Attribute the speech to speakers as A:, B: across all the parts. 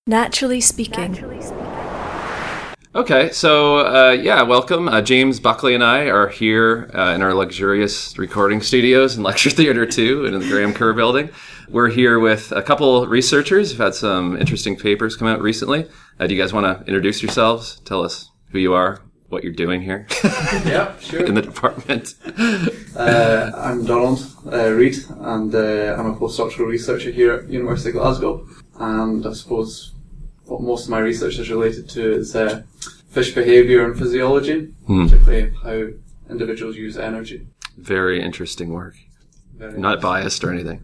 A: Naturally speaking.
B: Okay, so welcome. James Buckley and I are here in our luxurious recording studios in Lecture Theatre 2 in the Graham Kerr building. We're here with a couple researchers who've had some interesting papers come out recently. Do you guys want to introduce yourselves? Tell us who you are, what you're doing here.
C: Yeah, sure.
B: In the department.
C: I'm Donald Reid, and I'm a postdoctoral researcher here at University of Glasgow. And I suppose what most of my research is related to is fish behaviour and physiology, particularly how individuals use energy.
B: Very interesting work. Not biased or anything.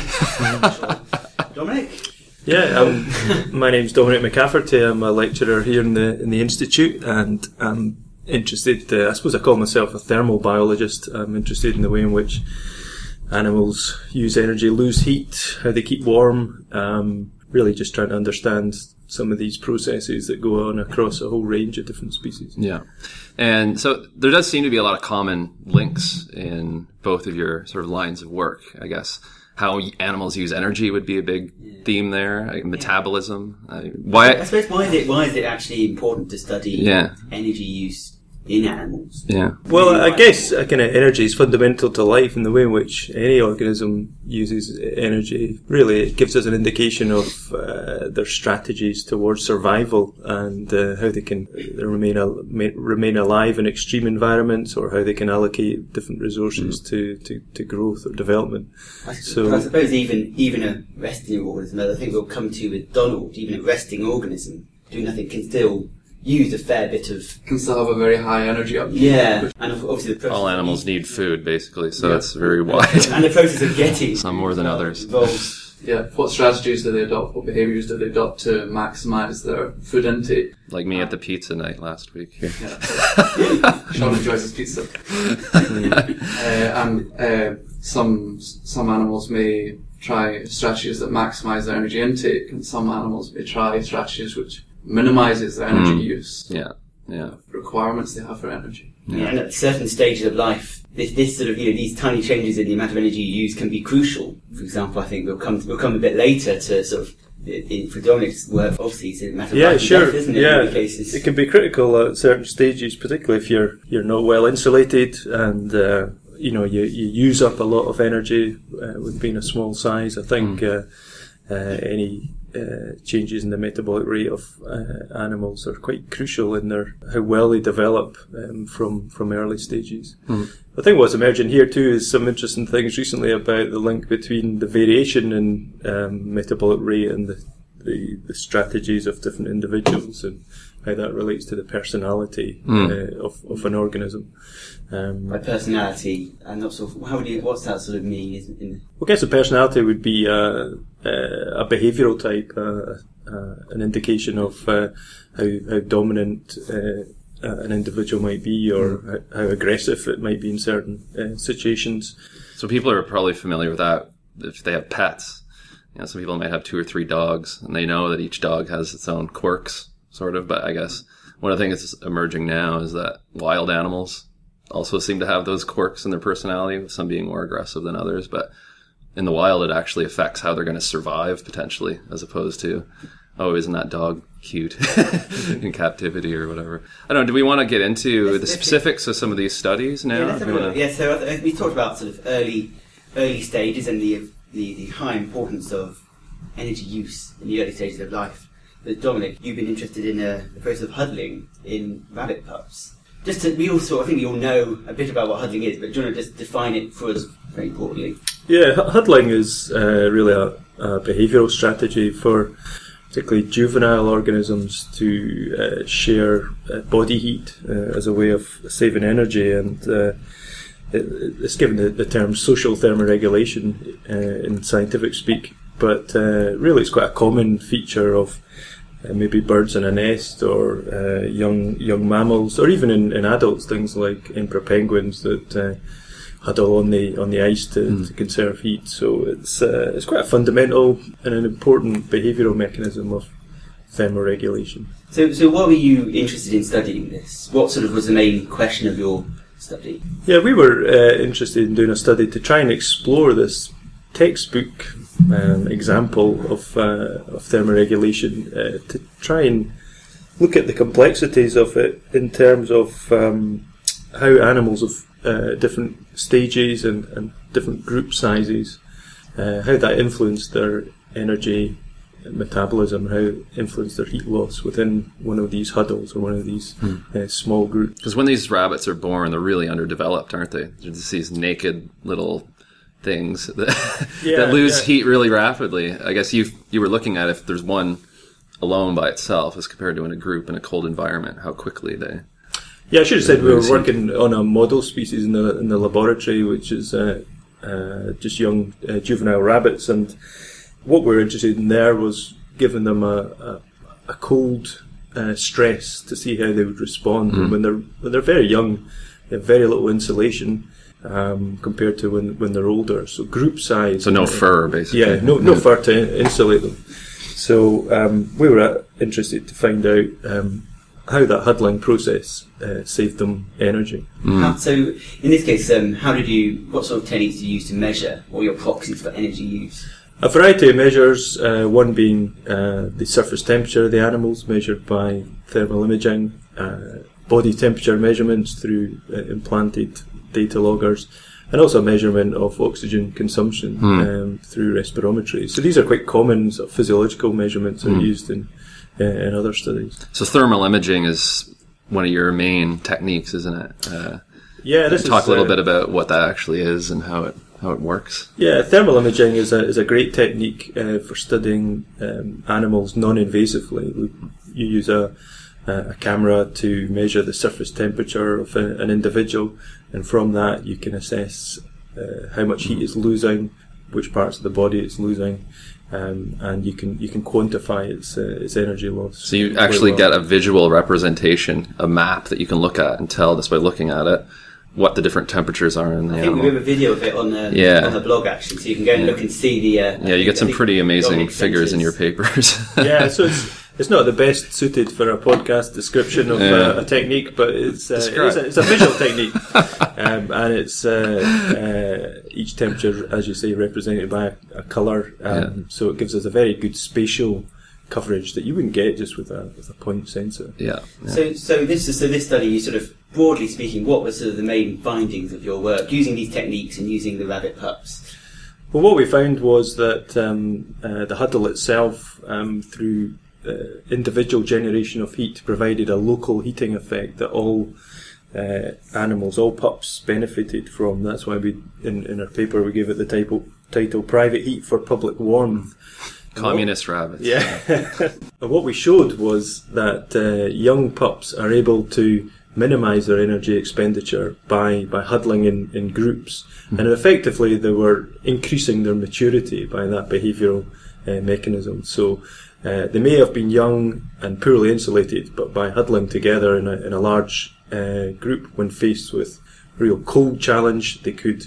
D: Dominic?
E: Yeah, my name's Dominic McCafferty. I'm a lecturer here in the Institute, and I'm interested, I suppose I call myself a thermal biologist. I'm interested in the way in which animals use energy, lose heat, how they keep warm, really just trying to understand some of these processes that go on across a whole range of different species.
B: Yeah. And so there does seem to be a lot of common links in both of your sort of lines of work, I guess. How animals use energy would be a big theme there. Metabolism. Why?
D: I suppose why is it actually important to study energy use in animals?
B: Yeah.
E: Well, I guess kind of energy is fundamental to life, in the way in which any organism uses energy. Really, it gives us an indication of their strategies towards survival and how they can remain alive in extreme environments, or how they can allocate different resources to growth or development.
D: I suppose even a resting organism, as I think we'll come to with Donald, even a resting organism doing nothing can still use a fair bit of...
C: Can still have a very high energy uptake.
D: Yeah, and obviously the process...
B: All animals need food, basically, so it's very wide.
D: And the process of getting...
B: Some more than others.
D: Involves...
C: Yeah, what strategies do they adopt? What behaviours do they adopt to maximise their food intake?
B: Like me at the pizza night last week.
C: Yeah. Sean enjoys his pizza. Some animals may try strategies that maximise their energy intake, and some animals may try strategies which minimises their energy use. Requirements they have for energy.
D: Yeah, and at certain stages of life, this sort of, these tiny changes in the amount of energy you use can be crucial. For example, I think we'll come a bit later to sort of, for Dominic's work, obviously it's a matter of life and death, isn't it? In many cases.
E: It can be critical at certain stages, particularly if you're not well insulated and you use up a lot of energy with being a small size. I think any changes in the metabolic rate of animals are quite crucial in how well they develop from early stages. I think what's emerging here too is some interesting things recently about the link between the variation in metabolic rate and the strategies of different individuals, and how that relates to the personality of an organism.
D: By personality, and not sort of, what's that sort of mean?
E: I guess a personality would be a behavioural type, an indication of how dominant an individual might be, or how aggressive it might be in certain situations.
B: So people are probably familiar with that if they have pets. Some people might have 2 or 3 dogs, and they know that each dog has its own quirks, sort of. But I guess one of the things that's emerging now is that wild animals also seem to have those quirks in their personality, with some being more aggressive than others. But in the wild, it actually affects how they're going to survive, potentially, as opposed to, oh, isn't that dog cute in captivity or whatever. I don't know, do we want to get into the specifics of some of these studies now?
D: So we talked about sort of early stages and the high importance of energy use in the early stages of life. But Dominic, you've been interested in the process of huddling in rabbit pups. I think we all know a bit about what huddling is, but do you want to just define it for us very broadly?
E: Yeah, huddling is really a behavioural strategy for particularly juvenile organisms to share body heat as a way of saving energy, and it's given the term social thermoregulation in scientific speak, but really it's quite a common feature of maybe birds in a nest, or young mammals, or even in adults, things like emperor penguins that huddle on the ice to conserve heat. So it's quite a fundamental and an important behavioural mechanism of thermoregulation.
D: So why were you interested in studying this? What sort of was the main question of your study?
E: Yeah, we were interested in doing a study to try and explore this textbook example of thermoregulation to try and look at the complexities of it in terms of how animals of different stages and different group sizes, how that influenced their energy metabolism, how it influenced their heat loss within one of these huddles or one of these small groups.
B: Because when these rabbits are born, they're really underdeveloped, aren't they? They're just these naked little things that lose heat really rapidly. I guess you were looking at if there's one alone by itself as compared to in a group in a cold environment, how quickly they...
E: Yeah, I should have said we were working on a model species in the laboratory, which is just young juvenile rabbits, and what we were interested in there was giving them a cold stress to see how they would respond. And when they're very young, they have very little insulation compared to when they're older. So group size.
B: So no fur, basically.
E: Yeah, no fur to insulate them. So we were interested to find out how that huddling process saved them energy.
D: So in this case, what sort of techniques do you use to measure, or your proxies for energy use?
E: A variety of measures, one being the surface temperature of the animals measured by thermal imaging, body temperature measurements through implanted data loggers, and also measurement of oxygen consumption through respirometry. So these are quite common sort of physiological measurements that are used in other studies.
B: So thermal imaging is one of your main techniques, isn't it?
E: Yeah,
B: talk a little bit about what that actually is and how it works.
E: Yeah, thermal imaging is a great technique for studying animals non-invasively. You use a camera to measure the surface temperature of an individual, and from that you can assess how much heat it's losing, which parts of the body it's losing, and you can quantify its energy loss.
B: So you actually get a visual representation, a map that you can look at and tell just by looking at it what the different temperatures are in the animal.
D: We have a video of it on the blog, actually, so you can go and look and see the...
B: you get some pretty amazing figures in your papers.
E: Yeah, so it's not the best suited for a podcast description of a technique, but it's a visual technique. And it's each temperature, as you say, represented by a colour. So it gives us a very good spatial coverage that you wouldn't get just with a point sensor.
B: Yeah.
D: So this study, you sort of, broadly speaking, what were sort of the main findings of your work using these techniques and using the rabbit pups?
E: Well, what we found was that the huddle itself, through individual generation of heat, provided a local heating effect that all animals, all pups, benefited from. That's why we, in our paper, we gave it the title "Private Heat for Public Warmth."
B: Communist rabbits.
E: Yeah. And what we showed was that young pups are able to minimise their energy expenditure by huddling in groups, and effectively they were increasing their maturity by that behavioural mechanism. So they may have been young and poorly insulated, but by huddling together in a large group, when faced with real cold challenge, they could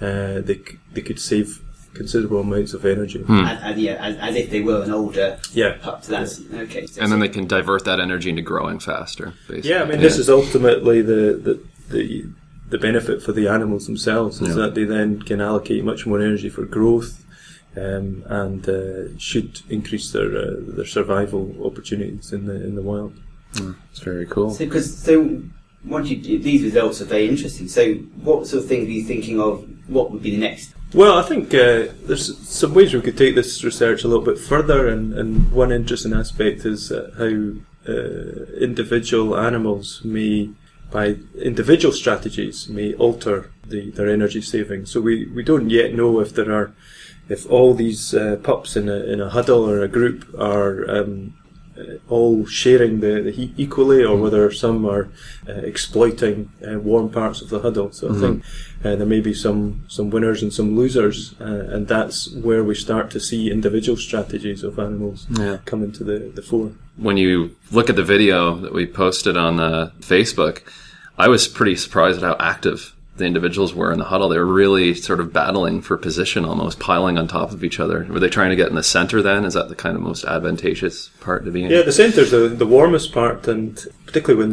E: save considerable amounts of energy.
D: As if they were an older pup. So that's okay. So
B: and then they can divert that energy into growing faster, basically.
E: Yeah, I mean, this is ultimately the benefit for the animals themselves, is that they then can allocate much more energy for growth, and should increase their survival opportunities in the wild.
B: It's very cool.
D: So once these results are very interesting. So what sort of things are you thinking of? What would be the next?
E: Well, I think there's some ways we could take this research a little bit further, and one interesting aspect is how individual animals may, by individual strategies, may alter their energy saving. So we don't yet know if all these pups in a huddle or a group are all sharing the heat equally, or whether some are exploiting warm parts of the huddle. So I think there may be some winners and some losers, and that's where we start to see individual strategies of animals come into the fore.
B: When you look at the video that we posted on Facebook, I was pretty surprised at how active the individuals were in the huddle. They were really sort of battling for position, almost piling on top of each other. Were they trying to get in the center then? Is that the kind of most advantageous part to be in?
E: Yeah, the centre's the warmest part, and particularly when they're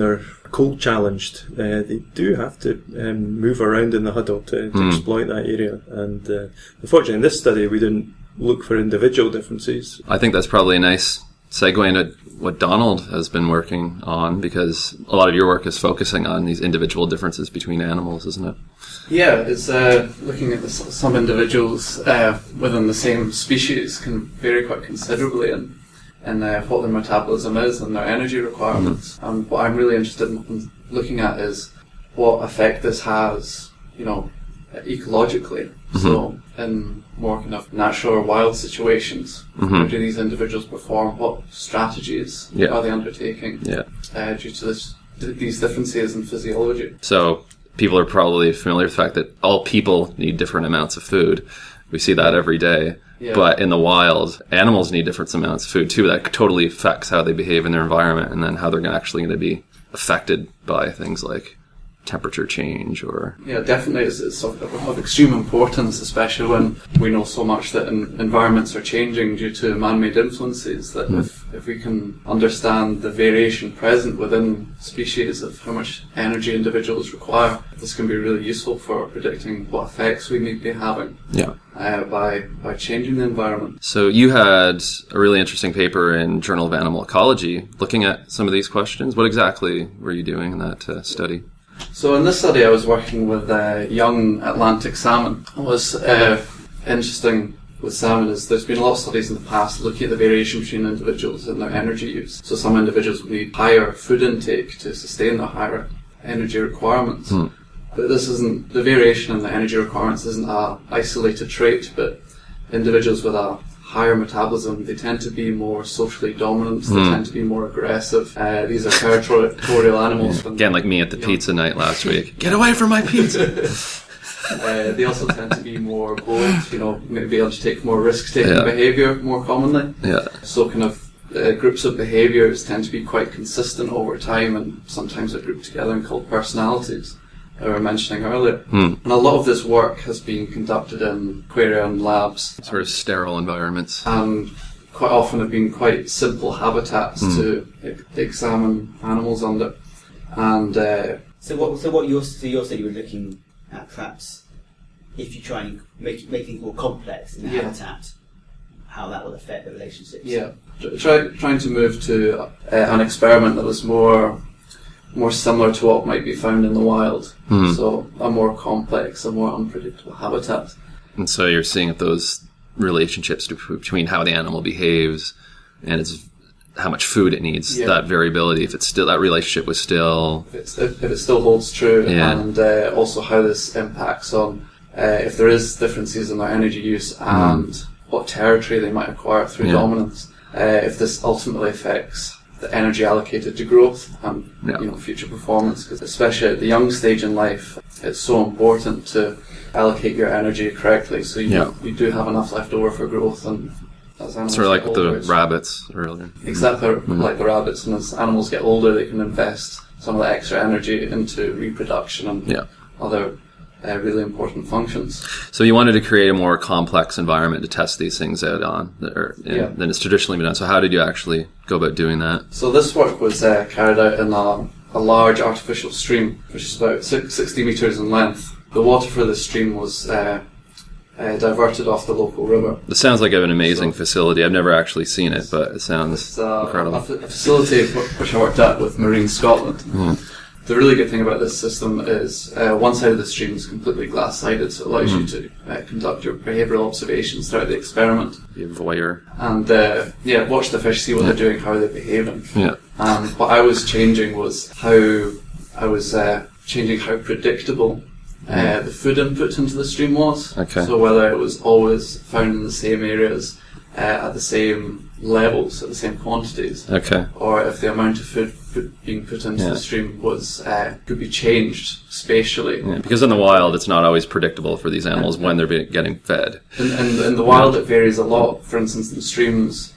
E: cold challenged, they do have to move around in the huddle to exploit that area. And unfortunately, in this study, we didn't look for individual differences.
B: I think that's probably a nice segue into what Donald has been working on, because a lot of your work is focusing on these individual differences between animals, isn't it?
C: Yeah, it's looking at some individuals within the same species can vary quite considerably in what their metabolism is and their energy requirements. And what I'm really interested in looking at is what effect this has, ecologically. So in more kind of natural or wild situations, how do these individuals perform? What strategies are they undertaking due to these differences in physiology?
B: So people are probably familiar with the fact that all people need different amounts of food. We see that every day. Yeah. But in the wild, animals need different amounts of food too. That totally affects how they behave in their environment, and then how they're actually going to be affected by things like temperature change or... Yeah,
C: definitely. It's of extreme importance, especially when we know so much that environments are changing due to man-made influences, that if we can understand the variation present within species of how much energy individuals require, this can be really useful for predicting what effects we may be having by changing the environment.
B: So you had a really interesting paper in Journal of Animal Ecology looking at some of these questions. What exactly were you doing in that study?
C: So in this study I was working with young Atlantic salmon. What's interesting with salmon is there's been a lot of studies in the past looking at the variation between individuals and their energy use. So some individuals will need higher food intake to sustain their higher energy requirements. But this isn't, the variation in the energy requirements isn't an isolated trait, but individuals with a higher metabolism, they tend to be more socially dominant, they tend to be more aggressive. These are territorial animals.
B: Again, like me at the pizza night last week. Get away from my pizza!
C: They also tend to be more bold, maybe able to take more risk-taking behaviour more commonly. So kind of groups of behaviours tend to be quite consistent over time, and sometimes they're grouped together and called personalities, that we were mentioning earlier. And a lot of this work has been conducted in aquarium labs. Sort
B: of sterile environments.
C: And quite often have been quite simple habitats to examine animals under. And
D: So you said you were looking at perhaps if you try and make things more complex in the habitat, how that will affect the relationships.
C: Yeah, trying to move to an experiment that was more similar to what might be found in the wild. So a more complex, a more unpredictable habitat.
B: And so you're seeing if those relationships between how the animal behaves and how much food it needs, that variability, if it's still, that relationship was still...
C: If it still holds true, and also how this impacts on if there is differences in their energy use and what territory they might acquire through dominance, if this ultimately affects the energy allocated to growth and future performance, because especially at the young stage in life, it's so important to allocate your energy correctly, so you do have enough left over for growth. And as animals
B: sort of like with the rabbits earlier.
C: Exactly, like the rabbits, and as animals get older, they can invest some of the extra energy into reproduction and other really important functions.
B: So you wanted to create a more complex environment to test these things out on than it's traditionally been done. So how did you actually go about doing that?
C: So this work was carried out in a large artificial stream, which is about 60 metres in length. The water for this stream was diverted off the local river.
B: This sounds like an amazing facility. I've never actually seen it, but it sounds incredible.
C: A facility which I worked at with Marine Scotland. The really good thing about this system is one side of the stream is completely glass-sided, so it allows you to conduct your behavioural observations throughout the experiment.
B: Be a voyeur.
C: And watch the fish, see what they're doing, how they're behaving. And what I was changing was how predictable the food input into the stream was. So whether it was always found in the same areas at the same levels, at the same quantities, or if the amount of food being put into the stream was could be changed spatially.
B: Because in the wild, it's not always predictable for these animals when they're getting fed.
C: In the wild, it varies a lot. For instance, in streams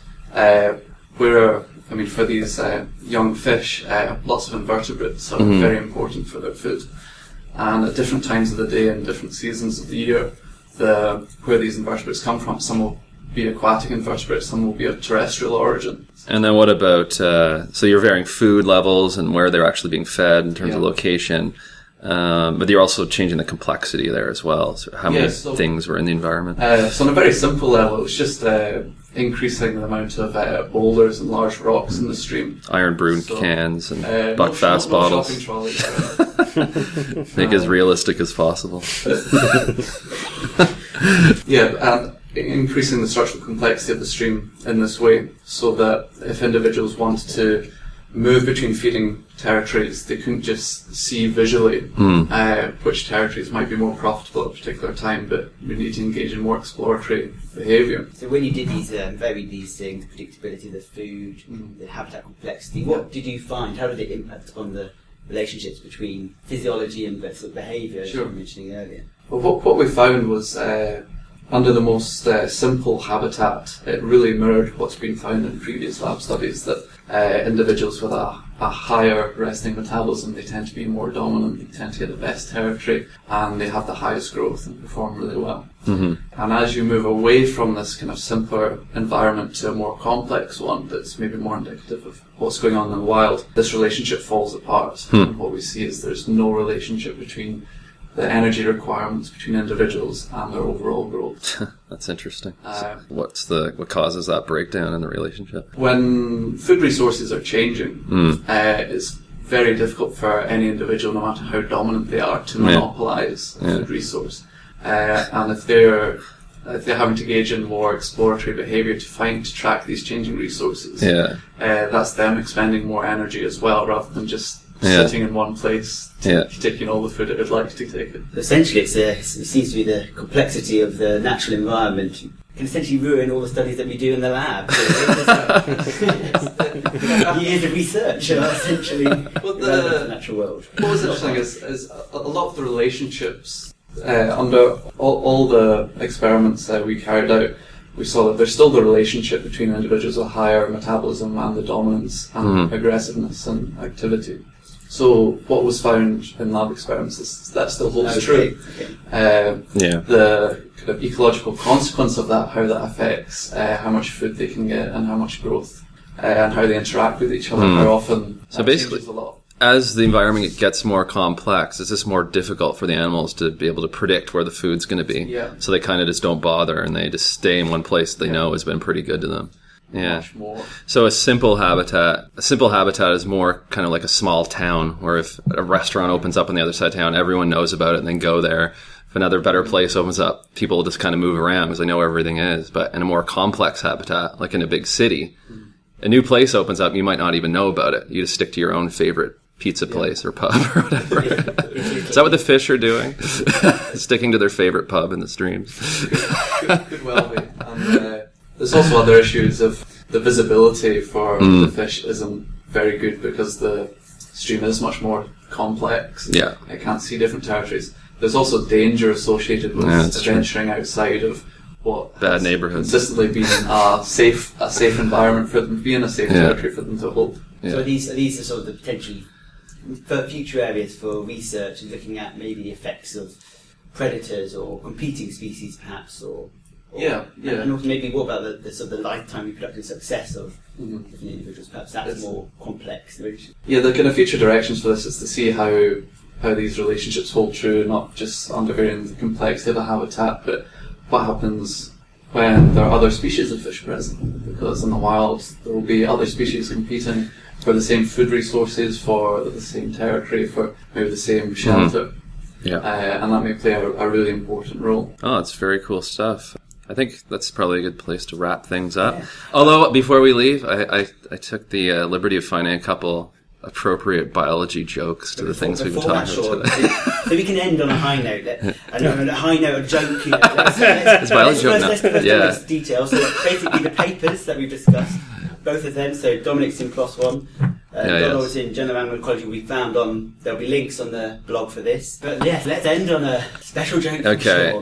C: for these young fish, lots of invertebrates are very important for their food. And at different times of the day and different seasons of the year, where these invertebrates come from, some will be aquatic invertebrates, some will be of terrestrial origin.
B: And then what about, so you're varying food levels and where they're actually being fed in terms of location, but you're also changing the complexity there as well. So how many things were in the environment?
C: So on a very simple level, it's just increasing the amount of boulders and large rocks in the stream.
B: Iron brew cans and Buckfast
C: no
B: bottles.
C: shopping trolleys.
B: Make as realistic as possible.
C: And increasing the structural complexity of the stream in this way, so that if individuals wanted to move between feeding territories, they couldn't just see visually which territories might be more profitable at a particular time, but we need to engage in more exploratory behaviour.
D: So when you did these varied these things, the predictability of the food, the habitat complexity, what did you find? How did it impact on the relationships between physiology and sort of behaviour, as you were mentioning earlier?
C: Well, what we found was under the most simple habitat, it really mirrored what's been found in previous lab studies, that individuals with a higher resting metabolism, they tend to be more dominant, they tend to get the best territory, and they have the highest growth and perform really well. And as you move away from this kind of simpler environment to a more complex one that's maybe more indicative of what's going on in the wild, this relationship falls apart. And what we see is there's no relationship between the energy requirements between individuals and their overall growth.
B: That's interesting. What causes that breakdown in the relationship?
C: When food resources are changing, it's very difficult for any individual, no matter how dominant they are, to monopolise a food resource. And if they're having to engage in more exploratory behaviour to track these changing resources, that's them expending more energy as well, rather than just sitting in one place, taking all the food it would like to take it.
D: Essentially, it seems to be the complexity of the natural environment can essentially ruin all the studies that we do in the lab. Years of research are essentially the natural world.
C: What was interesting is a lot of the relationships under all the experiments that we carried out, we saw that there's still the relationship between individuals with higher metabolism and the dominance and aggressiveness and activity. So what was found in lab experiments is that still holds true. The kind of ecological consequence of that, how that affects how much food they can get and how much growth and how they interact with each other, how often
B: so basically,
C: changes a lot.
B: As the environment gets more complex, it's just more difficult for the animals to be able to predict where the food's going to be.
C: Yeah.
B: So they kind of just don't bother, and they just stay in one place they know has been pretty good to them. Yeah.
C: Much more.
B: So a simple habitat is more kind of like a small town, where if a restaurant opens up on the other side of town, everyone knows about it and then go there. If another better place opens up, people will just kind of move around because they know where everything is. But in a more complex habitat, like in a big city, a new place opens up, you might not even know about it. You just stick to your own favorite pizza place or pub or whatever. Is that what the fish are doing? Sticking to their favorite pub in the streams.
C: Could well be. And there's also other issues of the visibility for the fish isn't very good because the stream is much more complex.
B: Yeah.
C: It can't see different territories. There's also danger associated with venturing outside of what
B: bad neighborhoods
C: consistently been a safe environment for them, being a safe territory for them to hold.
D: So are these sort of the potential for future areas for research and looking at maybe the effects of predators or competing species, perhaps, or and also maybe what about the sort of the lifetime reproductive success of different individuals? Perhaps that's more complex.
C: Yeah, the kind of future directions for this is to see how these relationships hold true, not just undergoing the complexity of a habitat, but what happens when there are other species of fish present. Because in the wild, there will be other species competing for the same food resources, for the same territory, for maybe the same shelter. And that may play a really important role.
B: Oh, it's very cool stuff. I think that's probably a good place to wrap things up. Yeah. Although, before we leave, I took the liberty of finding a couple appropriate biology jokes to the things we've been talking about today.
D: So we can end on a high note. On a high note, a joke.
B: It's biology joke now.
D: Let's give us details. So basically the papers that we've discussed, both of them, so Dominic's in PLOS One, Donald's in General Animal Ecology, we found there'll be links on the blog for this. But yes, let's end on a special joke.
B: Okay,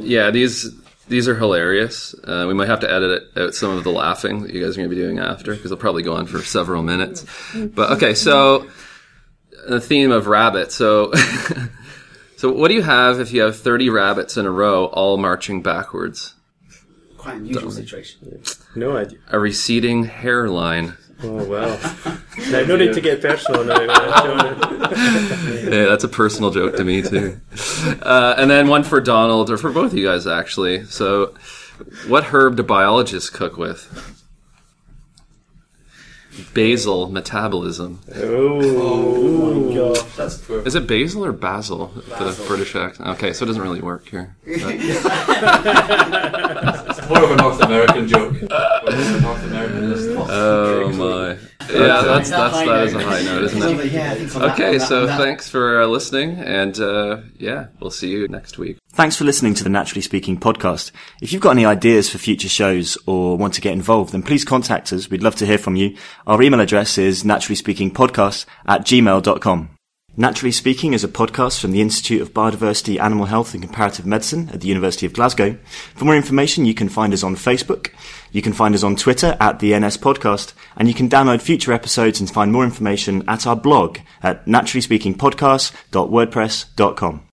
B: these are hilarious. We might have to edit out some of the laughing that you guys are going to be doing after, because they'll probably go on for several minutes. But okay, so the theme of rabbits. So what do you have if you have 30 rabbits in a row all marching backwards?
D: quite unusual situation.
E: No idea.
B: A receding hairline.
E: Oh, well. Now, no need to get personal now.
B: Yeah, that's a personal joke to me, too. And then one for Donald, or for both of you guys, actually. So, what herb do biologists cook with? Basil metabolism.
C: Oh my god, that's poor.
B: Is it basil or basil? The British accent. Okay, so it doesn't really work here.
C: It's more of a North American joke. North American
B: Oh my. Yeah, that is a high note, isn't it?
D: Yeah, I think on
B: Okay,
D: that,
B: so
D: on that.
B: thanks for listening, and we'll see you next week.
A: Thanks for listening to the Naturally Speaking podcast. If you've got any ideas for future shows or want to get involved, then please contact us. We'd love to hear from you. Our email address is naturallyspeakingpodcast@gmail.com. Naturally Speaking is a podcast from the Institute of Biodiversity, Animal Health and Comparative Medicine at the University of Glasgow. For more information, you can find us on Facebook, you can find us on Twitter @the NS Podcast, and you can download future episodes and find more information at our blog at naturallyspeakingpodcast.wordpress.com.